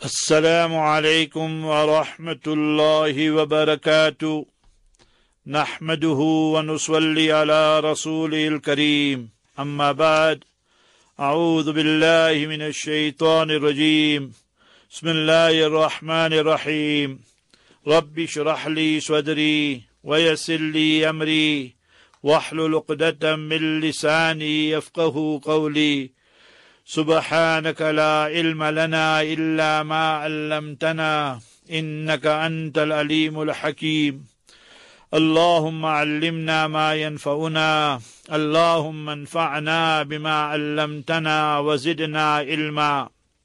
السلام عليكم ورحمة الله وبركاته نحمده ونصلي على رسوله الكريم أما بعد أعوذ بالله من الشيطان الرجيم بسم الله الرحمن الرحيم رب اشرح لي صدري ويسر لي أمري واحلل عقدة من لساني يفقه قولي سبحانك لا علم لنا إلا ما علمتنا إنك أنت العليم الحكيم اللهم علمنا ما ينفعنا اللهم انفعنا بما علمتنا وزدنا علما.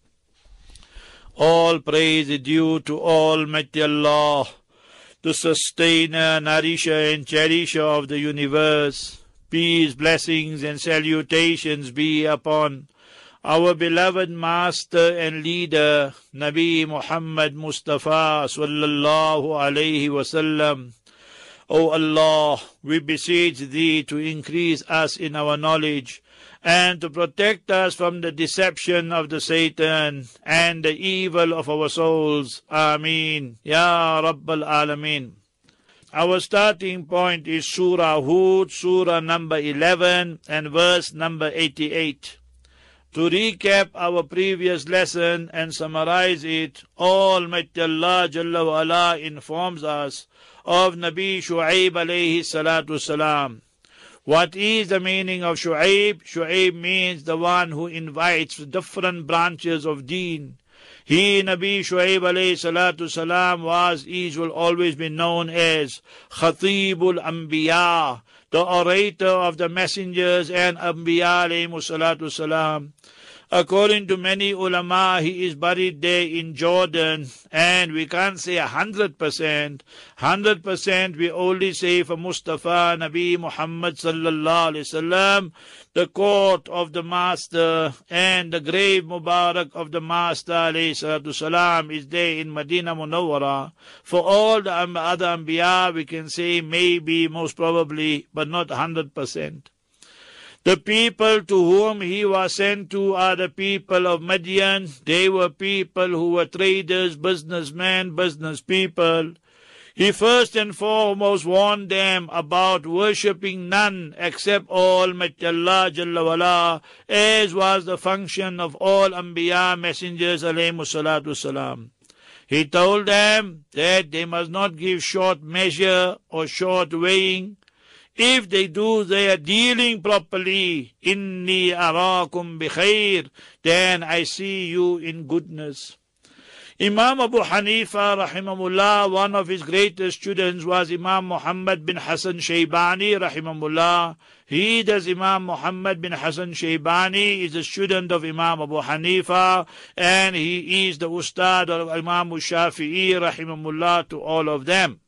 All praise is due to Almighty Allah, the sustainer, nourisher and cherisher of the universe. Peace, blessings and salutations be upon our beloved master and leader, Nabi Muhammad Mustafa sallallahu alayhi wasallam. O Allah, we beseech Thee to increase us in our knowledge and to protect us from the deception of the Satan and the evil of our souls. Ameen. Ya Rabbal Alameen. Our starting point is Surah Hud, Surah number 11 and verse number 88. To recap our previous lesson and summarize it, Almighty Allah Jalla wa Ala informs us of Nabi Shu'aib alayhi salatu salam. What is the meaning of Shu'aib? Shu'aib means the one who invites different branches of deen. He, Nabi Shu'aib alayhi salatu salam, will always be known as Khatibul Anbiya, the orator of the messengers and Anbiya alayhi salatu salam. According to many ulama, he is buried there in Jordan, and we can't say 100%. 100% we only say for Mustafa Nabi Muhammad sallallahu alaihi wasallam, the court of the Master and the grave Mubarak of the Master alayhi salatu salam is there in Medina Munawwara. For all the other Anbiya, we can say maybe, most probably, but not 100%. The people to whom he was sent to are the people of Madian. They were people who were traders, businessmen, business people. He first and foremost warned them about worshipping none except Almighty Allah Jalla wa Ala, as was the function of all Anbiya messengers alayhimu salatu salam. He told them that they must not give short measure or short weighing. If they do their dealing properly, inni arakum bi khair, then I see you in goodness. Imam Abu Hanifa rahimahullah, one of his greatest students was Imam Muhammad bin Hassan Shaybani rahimahullah. He, does Imam Muhammad bin Hassan Shaybani, is a student of Imam Abu Hanifa, and he is the ustad of Imam Shafi'i rahimahullah to all of them.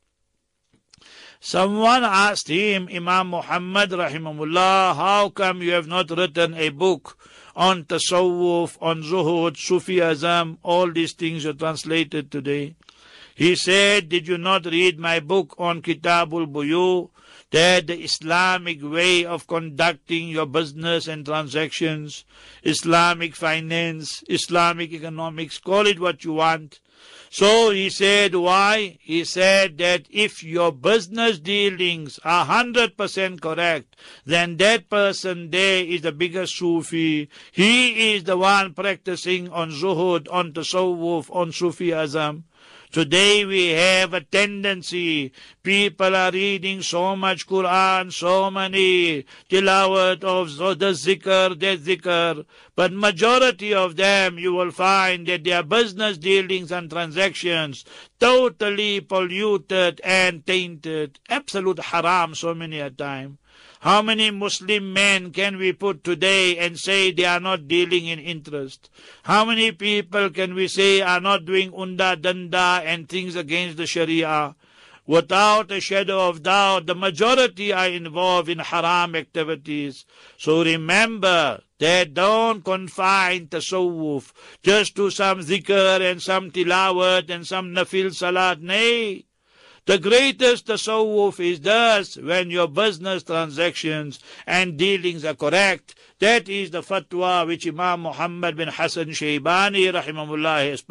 Someone asked him, Imam Muhammad rahimahullah, how come you have not written a book on tasawwuf, on zuhud, Sufism, all these things are translated today? He said, did you not read my book on Kitabul Buyu, that the Islamic way of conducting your business and transactions, Islamic finance, Islamic economics, call it what you want. So he said, why? He said that if your business dealings are 100% correct, then that person there is the biggest Sufi. He is the one practicing on zuhud, on tasawwuf, on Sufism. Today we have a tendency, people are reading so much Quran, so many tilawat of the zikr, that zikr, but majority of them you will find that their business dealings and transactions totally polluted and tainted, absolute haram so many a time. How many Muslim men can we put today and say they are not dealing in interest? How many people can we say are not doing unda danda and things against the Sharia? Without a shadow of doubt, the majority are involved in haram activities. So remember that don't confine tasawwuf just to some zikr and some tilawat and some nafil salat. Nay. The greatest tasawwuf is thus when your business transactions and dealings are correct. That is the fatwa which Imam Muhammad bin Hassan Shaybani rahimahullah has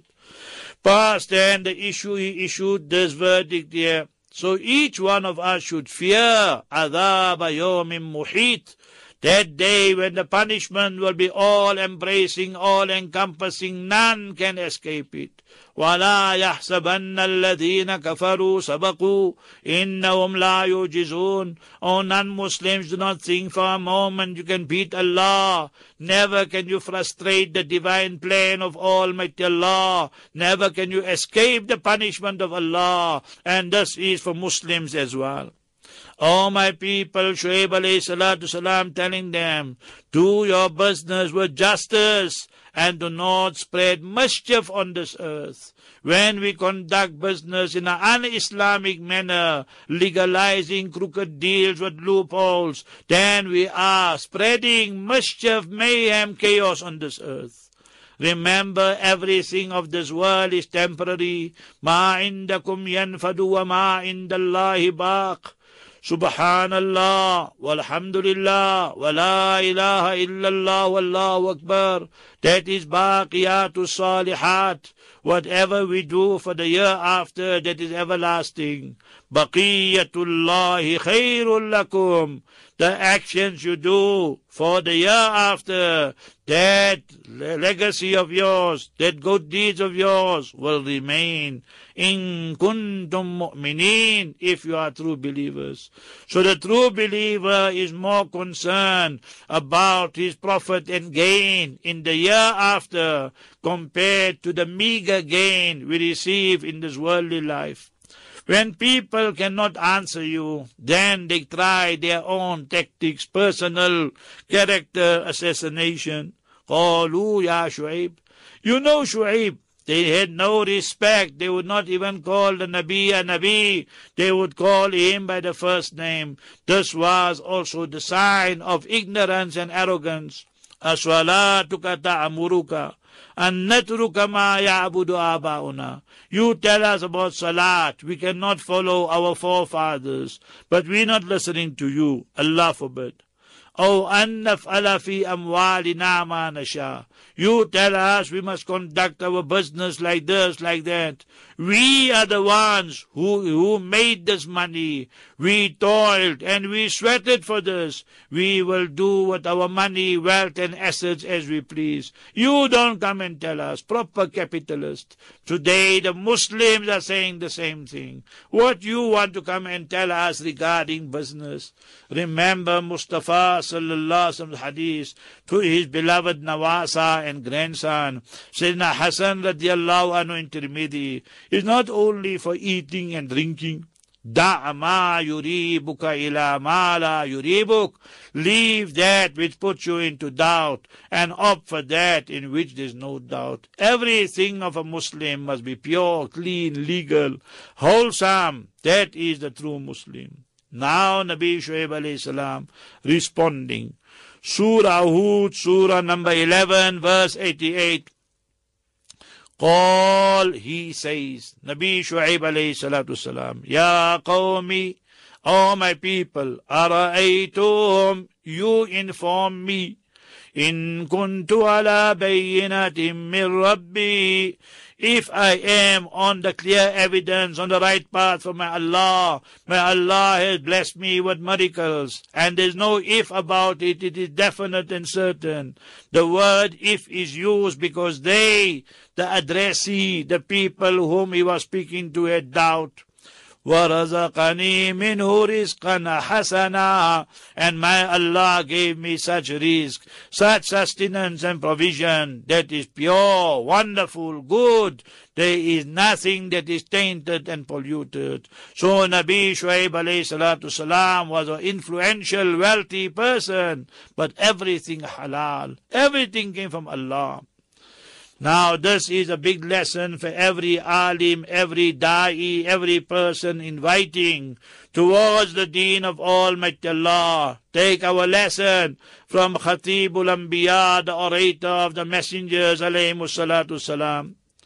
passed, and the issue he issued this verdict here. So each one of us should fear adhab yawmin muhit, that day when the punishment will be all-embracing, all-encompassing, none can escape it. وَلَا يَحْسَبَنَّ الَّذِينَ كَفَرُوا سَبَقُوا إِنَّهُمْ لَا يُعْجِزُونَ. O non-Muslims, do not think for a moment you can beat Allah. Never can you frustrate the divine plan of Almighty Allah. Never can you escape the punishment of Allah. And this is for Muslims as well. O my people, Shuaib alayhi salatu salam telling them, do your business with justice and do not spread mischief on this earth. When we conduct business in an un-Islamic manner, legalizing crooked deals with loopholes, then we are spreading mischief, mayhem, chaos on this earth. Remember, everything of this world is temporary. Ma indakum yanfadu wa ma indallahi baq. Subhanallah, walhamdulillah, wa la ilaha illallah, wallahu akbar. That is baqiyatu salihat. Whatever we do for the year after, that is everlasting. Baqiyatullahi khairul lakum. The actions you do for the year after, that legacy of yours, that good deeds of yours will remain. In kuntum mu'minin, if you are true believers. So the true believer is more concerned about his profit and gain in the year after compared to the meager gain we receive in this worldly life. When people cannot answer you, then they try their own tactics, personal character assassination. قالوا يا شعيب. You know Shuaib, they had no respect. They would not even call the Nabi a Nabi. They would call him by the first name. This was also the sign of ignorance and arrogance. أَصَلَاتُكَ تَأْمُرُكَ أَن نَتْرُكَ مَا يَعْبُدُ آبَاؤُنَا. You tell us about Salat. We cannot follow our forefathers, but we're not listening to you. Allah forbid. أو أن نفعل في أموالنا ما نشاء. You tell us we must conduct our business like this, like that. We are the ones who made this money. We toiled and we sweated for this. We will do with our money, wealth and assets as we please. You don't come and tell us. Proper capitalist. Today the Muslims are saying the same thing. What you want to come and tell us regarding business? Remember Mustafa sallallahu alaihi wasallam hadith to his beloved Nawasa and grandson Sayyidina Hassan radiallahu anhu in Tirmidhi is not only for eating and drinking. Da' ma yuribuka ila ma la yuribuk. Leave that which puts you into doubt and opt for that in which there is no doubt. Everything of a Muslim must be pure, clean, legal, wholesome. That is the true Muslim. Now Nabi Shuaib alayhi salam responding. Surah Hud, Surah number 11, verse 88. Qal, he says, Nabi Shuaib alayhi salatu salam, Ya qawmi, O my people, ara'aytum, you inform me, in kuntu ala bayyinatin min rabbi, if I am on the clear evidence, on the right path from my Allah has blessed me with miracles, and there's no if about it, it is definite and certain. The word if is used because they, the addressee, the people whom he was speaking to, had doubt. وَرَزَقَنِي مِنْهُ رِزْقًا حَسَنًا. And my Allah gave me such rizq, such sustenance and provision that is pure, wonderful, good. There is nothing that is tainted and polluted. So Nabi Shuaib alayhi salatu salam was an influential, wealthy person, but everything halal. Everything came from Allah. Now this is a big lesson for every alim, every da'i, every person inviting towards the deen of Almighty Allah. Take our lesson from Khatibul Anbiya, the orator of the messengers alayhimus salatu salam.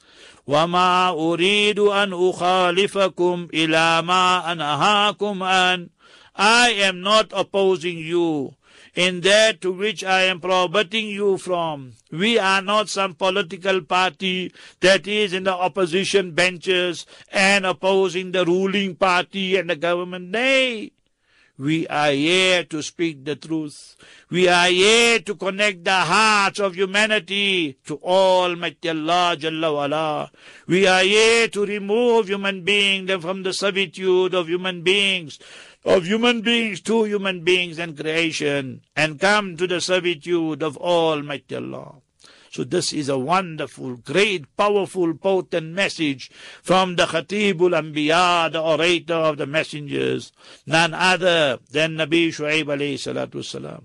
وَمَا أُرِيدُ أَنْ أُخَالِفَكُمْ إِلَى مَا أَنْهَاكُمْ عَنْ. I am not opposing you in that to which I am prohibiting you from. We are not some political party that is in the opposition benches and opposing the ruling party and the government. Nay, we are here to speak the truth. We are here to connect the hearts of humanity to Almighty Allah Jalla wa'ala. We are here to remove human beings from the servitude of human beings to human beings and creation, and come to the servitude of Almighty Allah. So this is a wonderful, great, powerful, potent message from the Khatibul Anbiya, the orator of the messengers, none other than Nabi Shu'aib alayhi salatu wasalam.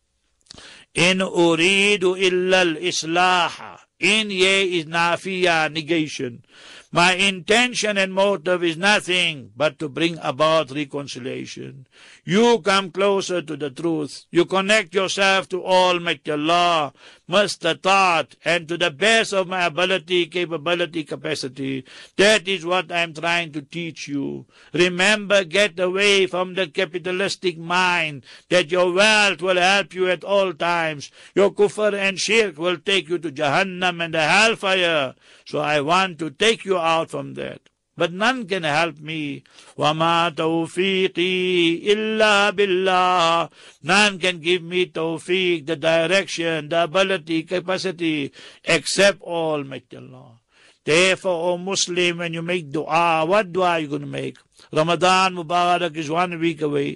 In uridu illa al-islaha. In here is nafiya, negation. My intention and motive is nothing but to bring about reconciliation. You come closer to the truth. You connect yourself to Almighty Allah, mustata'at, and to the best of my ability, capability, capacity. That is what I am trying to teach you. Remember, get away from the capitalistic mind that your wealth will help you at all times. Your kufr and shirk will take you to Jahannam and the hellfire. So I want to take you out from that. But none can help me. وَمَا تَوْفِيقِي إِلَّا بِاللَّهِ. None can give me tawfiq, the direction, the ability, capacity, except Almighty Allah. Therefore, O Muslim, when you make dua, what dua are you going to make? Ramadan Mubarak is 1 week away.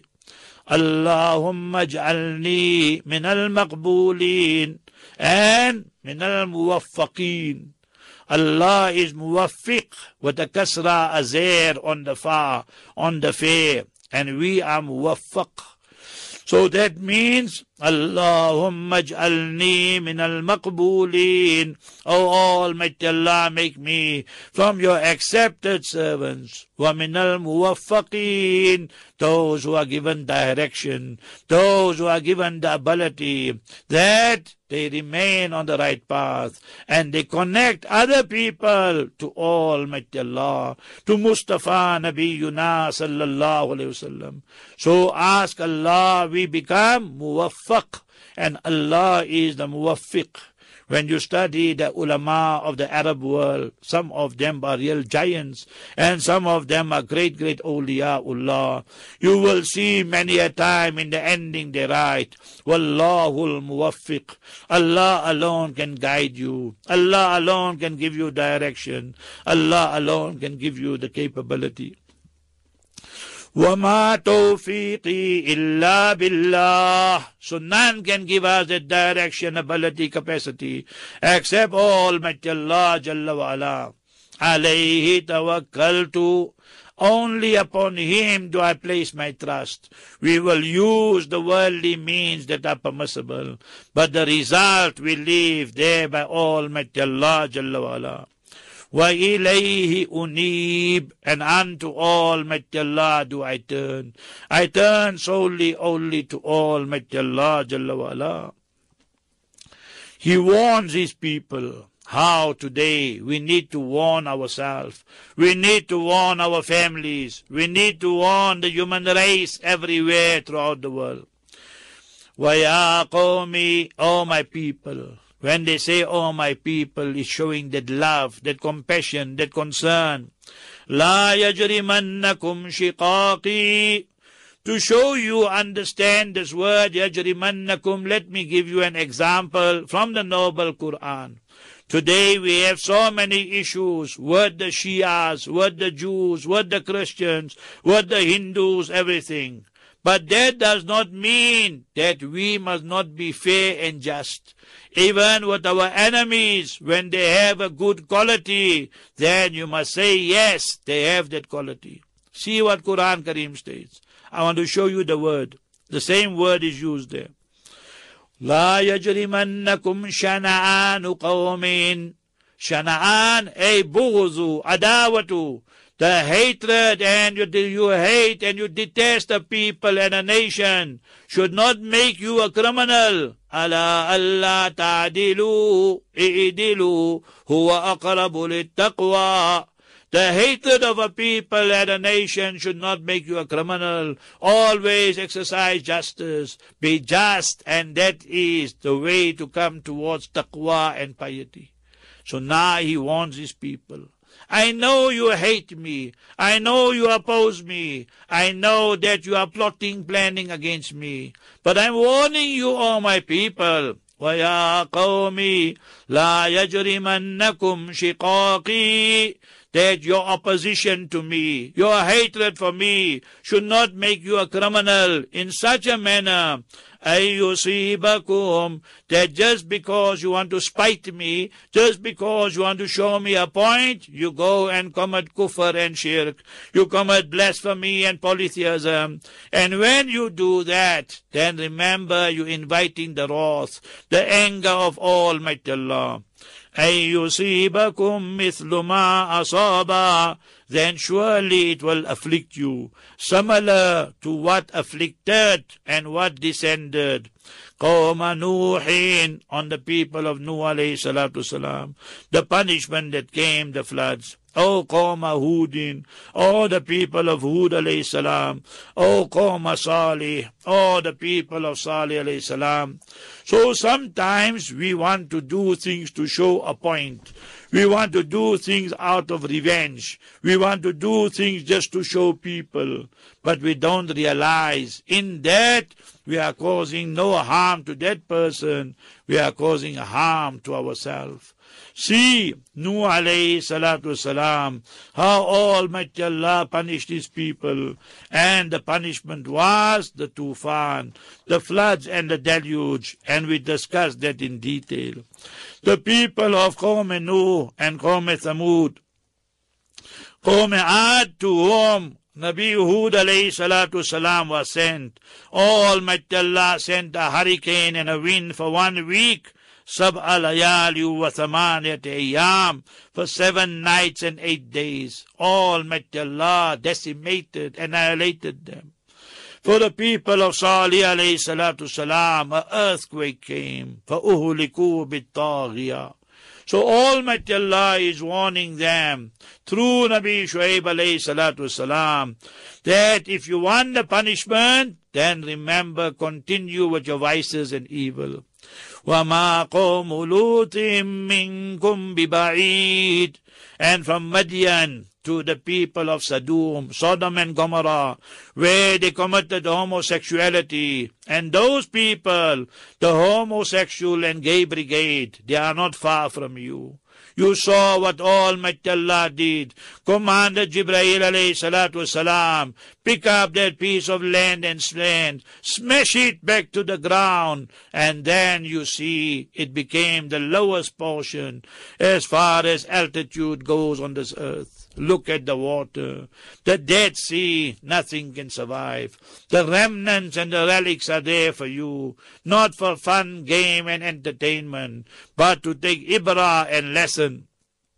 Allahumma ja'alni min al-maqboolin and min al-muwaffaqeen. Allah is muwaffiq with a kasra azir on the fa, on the fair, and we are muwaffaq. So that means Allahumma ij'alni min al-maqboolin. O Almighty Allah, make me from your accepted servants. Wa min al-muwaffaqeen. Those who are given direction, those who are given the ability that they remain on the right path and they connect other people to Almighty Allah, to Mustafa Nabiyuna sallallahu alayhi wasallam. So ask Allah, we become muwaffaq, and Allah is the muwaffiq. When you study the ulama of the Arab world, some of them are real giants and some of them are great, great awliyaullah. You will see many a time in the ending they write, Wallahul muwaffiq. Allah alone can guide you. Allah alone can give you direction. Allah alone can give you the capability. وَمَا تَوْفِيقِي إِلَّا بِاللَّهِ. So none can give us the direction, ability, capacity, except Almighty Allah Jalla wa'ala. عَلَيْهِ تَوَكَّلْتُ. Only upon Him do I place my trust. We will use the worldly means that are permissible, but the result we leave there by Almighty Allah Jalla wa'ala. وَإِلَيْهِ أُنِيبُ. And unto Almighty Allah do I turn. I turn solely only to Almighty Allah Jalla wa'ala. He warns His people. How today we need to warn ourselves. We need to warn our families. We need to warn the human race everywhere throughout the world. وَيَا قَوْمِ. O my people. When they say, oh my people, is showing that love, that compassion, that concern. لَا يَجْرِمَنَّكُمْ شِقَاقِي. To show you understand this word, يَجْرِمَنَّكُمْ, let me give you an example from the noble Quran. Today we have so many issues with the Shias, with the Jews, with the Christians, with the Hindus, everything. But that does not mean that we must not be fair and just. Even with our enemies, when they have a good quality, then you must say, yes, they have that quality. See what Quran Kareem states. I want to show you the word. The same word is used there. لا يجرمنكم شنآن قوم. Shana'an, a bughzu, adawatu. The hatred, and you hate and you detest a people and a nation should not make you a criminal. ألا ألا تعدلوا اعدلوا هو أقرب للتقوى. The hatred of a people and a nation should not make you a criminal. Always exercise justice. Be just, and that is the way to come towards taqwa and piety. So now he warns his people. I know you hate me. I know you oppose me. I know that you are plotting, planning against me. But I'm warning you, all my people. وَيَا قَوْمِ لَا يَجْرِمَنَّكُمْ شِقَاقِي, that your opposition to me, your hatred for me, should not make you a criminal in such a manner, أَيُّصِيبَكُمْ, that just because you want to spite me, just because you want to show me a point, you go and commit kufr and shirk, you commit blasphemy and polytheism. And when you do that, then remember you're inviting the wrath, the anger of Almighty Allah. أَن يُصِيبَكُمْ مِثْلُ مَا أَصَابَ, then surely it will afflict you, similar to what afflicted and what descended قَوْمَ نُوحٍ, on the people of Nuh alayhi salatu salam, the punishment that came, the floods. O Qawm Hudin, O the people of Hud alayhi salam, O Qawm Salih, O the people of Salih alayhi salam. So sometimes we want to do things to show a point. We want to do things out of revenge. We want to do things just to show people. But we don't realize in that we are causing no harm to that person. We are causing harm to ourselves. See, Nuh alayhi salatu salam, how Almighty Allah punished his people. And the punishment was the tufan, the floods and the deluge. And we discussed that in detail. The people of Qawm Nuh and Qawm Thamud, Qawm Ad, to whom Nabi Hud alayhi salatu salam was sent, Almighty Allah sent a hurricane and a wind for 1 week, سبع ليال وثمانية أيام, for 7 nights and 8 days. Almighty Allah decimated, annihilated them. For the people of Salih alayhi salatu salam, an earthquake came. فَأُهْلِكُوا بِالطَّاغِيَةِ. So Almighty Allah is warning them through Nabi Shuaib alayhi salatu salam that if you want the punishment, then remember, continue with your vices and evil. وَمَا قَوْمُ لُوطٍ مِّنكُمْ بِبَعِيدٍ. And from Madian to the people of Sodom, Sodom and Gomorrah, where they committed homosexuality. And those people, the homosexual and gay brigade, they are not far from you. You saw what Almighty Allah did. Commanded Jibreel alayhi salatu salam, pick up that piece of land and sand, smash it back to the ground, and then you see it became the lowest portion as far as altitude goes on this earth. Look at the water, the Dead Sea, nothing can survive. The remnants and the relics are there for you, not for fun, game and entertainment, but to take ibrah and lesson.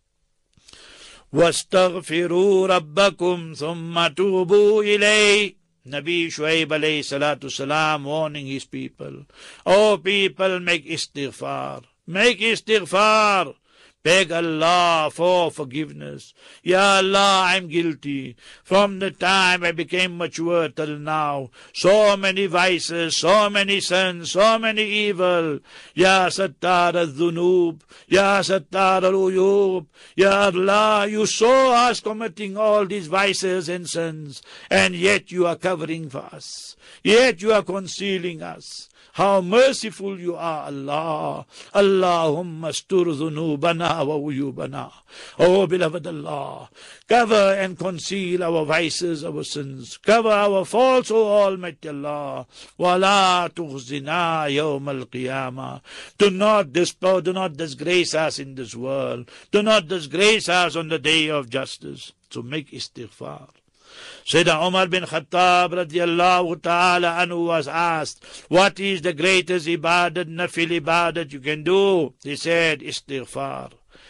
وَاسْتَغْفِرُوا رَبَّكُمْ ثُمَّ تُوبُوا إِلَيْهِ. Nabi Shuaib alayhi salatu salam warning his people. Oh people, make istighfar. Make istighfar. Beg Allah for forgiveness. Ya Allah, I'm guilty. From the time I became mature till now, so many vices, so many sins, so many evil. Ya Sattar al-Dhunub, Ya Sattar al-Uyub. Ya Allah, you saw us committing all these vices and sins, and yet you are covering for us. Yet you are concealing us. How merciful you are, Allah. Allahumma astur dhunubana wa uyubana. Oh, beloved Allah, cover and conceal our vices, our sins. Cover our faults, O Almighty Allah. Wa la tukhzina yawm al-qiyamah. Do not disgrace us in this world. Do not disgrace us on the day of justice. So make istighfar. Sayyidina Umar bin Khattab radiallahu ta'ala anhu was asked, what is the greatest ibadat, nafil ibadat you can do? He said, istighfar.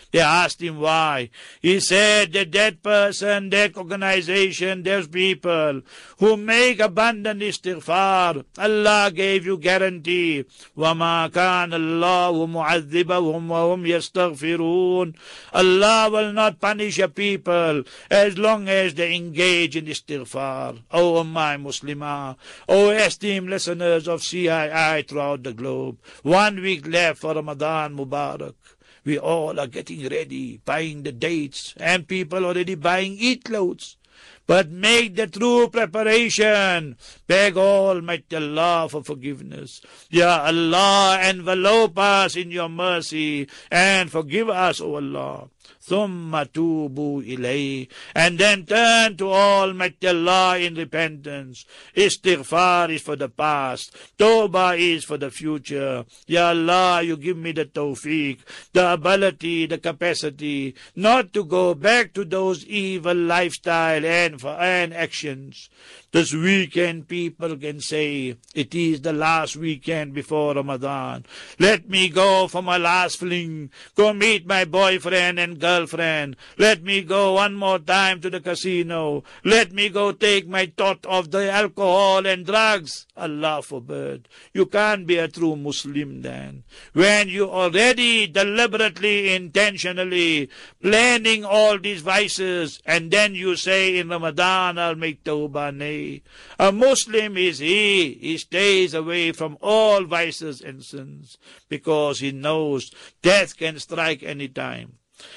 They asked him why. He said that person, that organization, those people who make abundant istighfar, Allah gave you guarantee. وَمَا كَانَ اللَّهُ مُعَذِّبَهُمْ وَهُمْ يَسْتَغْفِرُونَ. Allah will not punish a people as long as they engage in istighfar. Oh my Muslimah, oh esteemed listeners of CII throughout the globe, 1 week left for Ramadan Mubarak. We all are getting ready, buying the dates, and people already buying eat clothes. But make the true preparation. Beg Almighty Allah for forgiveness. Ya Allah, envelope us in your mercy and forgive us, O Allah. ثُمَّ تُوبُوا إِلَيْهِ. And then turn to Almighty Allah in repentance. Istighfar is for the past. Tawbah is for the future. Ya Allah, you give me the tawfiq, the ability, the capacity not to go back to those evil lifestyle and actions. This weekend people can say, it is the last weekend before Ramadan. Let me go for my last fling. Go meet my boyfriend and girlfriend. Let me go one more time to the casino. Let me go take my tot of the alcohol and drugs. Allah forbid. You can't be a true Muslim then. When you already deliberately, intentionally planning all these vices, and then you say in Ramadan, I'll make tawbah. Nay. A Muslim is he stays away from all vices and sins, because he knows death can strike any time.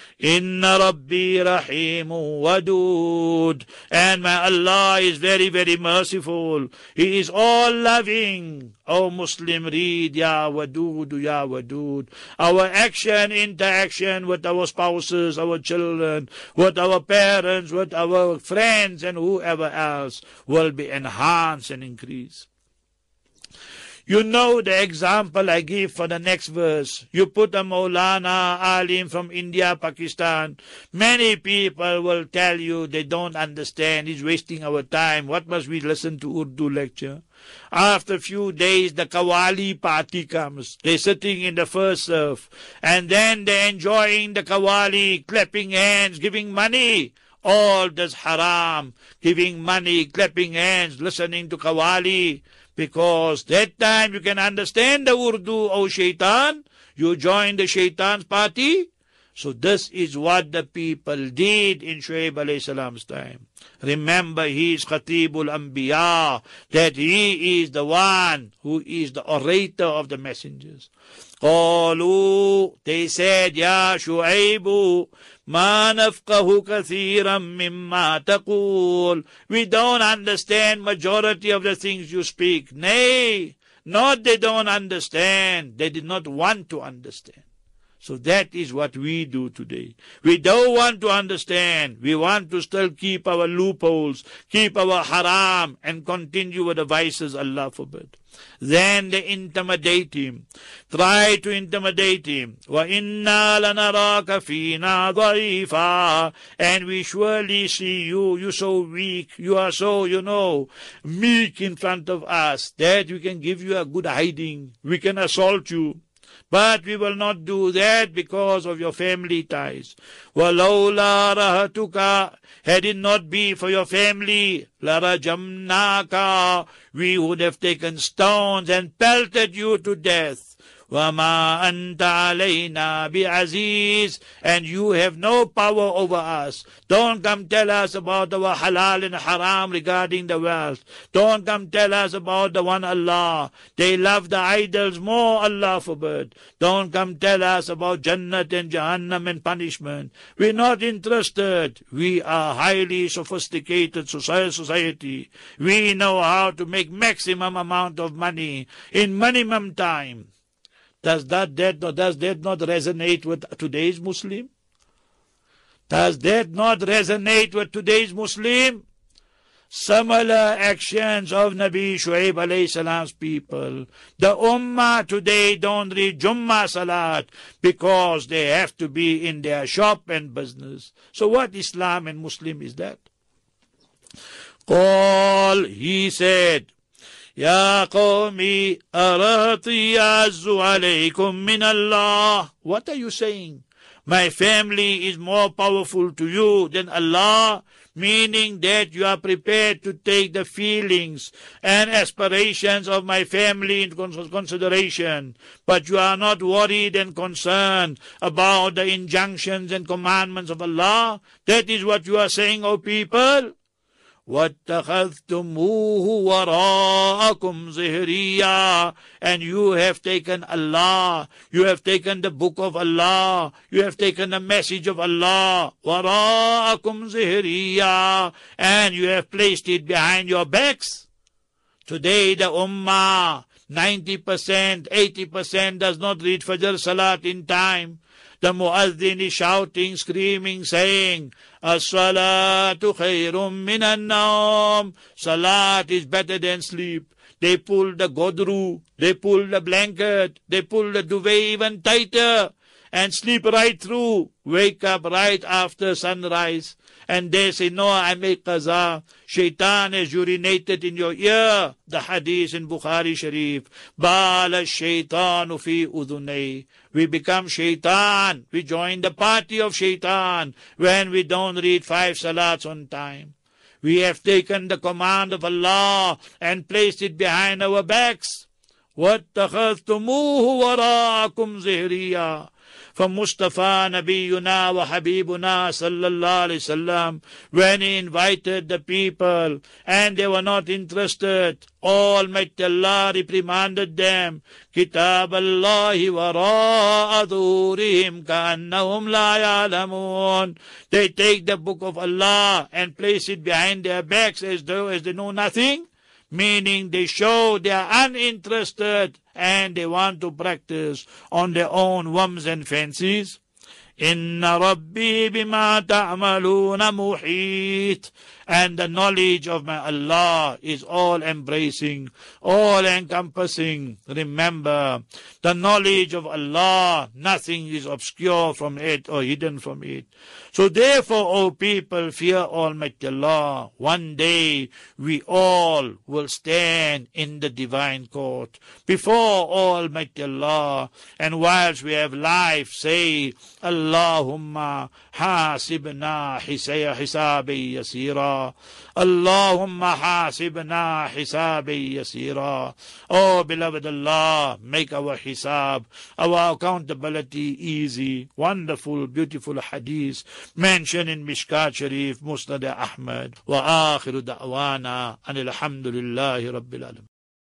Inna Rabbi Rahimu Wadud. And my Allah is very, very merciful. He is all loving. O Muslim, read Ya Wadud, Ya Wadud. Our action, interaction with our spouses, our children, with our parents, with our friends and whoever else will be enhanced and increased. You know the example I give for the next verse. You put a Maulana Alim from India, Pakistan. Many people will tell you they don't understand. He's wasting our time. What must we listen to Urdu lecture? After a few days, the Qawwali party comes. They're sitting in the first surf. And then they're enjoying the Qawwali, clapping hands, giving money. All this haram. Giving money, clapping hands, listening to Qawwali. Because that time you can understand the Urdu, O Shaitan. You join the Shaitan's party. So this is what the people did in Shuaib alayhi salam's time. Remember, he is Khatibul Anbiya, that he is the one who is the orator of the messengers. قالوا, they said, Ya Shuaibu, ما نفقه كثيرا مما تقول. We don't understand majority of the things you speak. Nay, not they don't understand. They did not want to understand. So that is what we do today. We don't want to understand. We want to still keep our loopholes, keep our haram, and continue with the vices, Allah forbid. Then they intimidate him. Try to intimidate him. وَإِنَّا لَنَرَاكَ فِينَا ضَعِيفًا. And we surely see you so weak, you are so, meek in front of us, that we can give you a good hiding. We can assault you. But we will not do that because of your family ties. وَلَوْلَا رَهَتُكَ. Had it not been for your family, لَرَجَمْنَاكَ. We would have taken stones and pelted you to death. وَمَا أَنْتَ عَلَيْنَا بِعَزِيزٍ. And you have no power over us. Don't come tell us about our halal and haram regarding the wealth. Don't come tell us about the one Allah. They love the idols more, Allah forbid. Don't come tell us about Jannat and Jahannam and punishment. We're not interested. We are highly sophisticated society. We know how to make maximum amount of money in minimum time. Does that not resonate with today's Muslim? Does that not resonate with today's Muslim? Similar actions of Nabi Shuaib alayhi salam's people. The Ummah today don't read Jummah Salat because they have to be in their shop and business. So what Islam and Muslim is that? Qal, he said, Ya qawmi arahati azzu alaykum min Allah. What are you saying? My family is more powerful to you than Allah, meaning that you are prepared to take the feelings and aspirations of my family into consideration, but you are not worried and concerned about the injunctions and commandments of Allah. That is what you are saying, O people. وَاتَّخَذْتُمُوهُ وَرَاءَكُمْ ظِهْرِيًّا, and you have taken Allah, you have taken the book of Allah, you have taken the message of Allah, وَرَاءَكُمْ ظِهْرِيًّا, and you have placed it behind your backs. Today the Ummah, 90%, 80% does not read Fajr Salat in time. The Muazzin is shouting, screaming, saying, As-salatu khayrun minan nawm. Salat is better than sleep. They pull the godru, they pull the blanket, they pull the duvet even tighter, and sleep right through. Wake up right after sunrise. And they say, no, I make qaza. Shaitan has urinated in your ear. The hadith in Bukhari Sharif. Bala shaitanu fi udhunay. We become shaitan. We join the party of shaitan when we don't read 5 salats on time. We have taken the command of Allah and placed it behind our backs. وَاتَّخَذْتُمُوهُ وَرَاءَكُمْ ظِهْرِيًّا. From Mustafa Nabiyuna wa Habibuna sallallahu alayhi wasallam, when he invited the people and they were not interested, Almighty Allah reprimanded them. Kitab Allahi wara'a dhurihim ka'annahum la ya'lamun. They take the book of Allah and place it behind their backs as though they know nothing, meaning they show they are uninterested and they want to practice on their own whims and fancies. Inna Rabbi bima ta'maluna muhit. And the knowledge of my Allah is all-embracing, all-encompassing. Remember, the knowledge of Allah, nothing is obscure from it or hidden from it. So therefore, O people, fear Almighty Allah. One day, we all will stand in the divine court before Almighty Allah. And whilst we have life, say, Allahumma hasibna hisabi yasira. Allahumma hasibna hisabi yasira. Oh, beloved Allah, make our hisab, our accountability easy. Wonderful, beautiful hadith mentioned in Mishkat Sharif, Musnad Ahmad. Wa akhiru da'wana anil hamdulillahi rabbil alamin.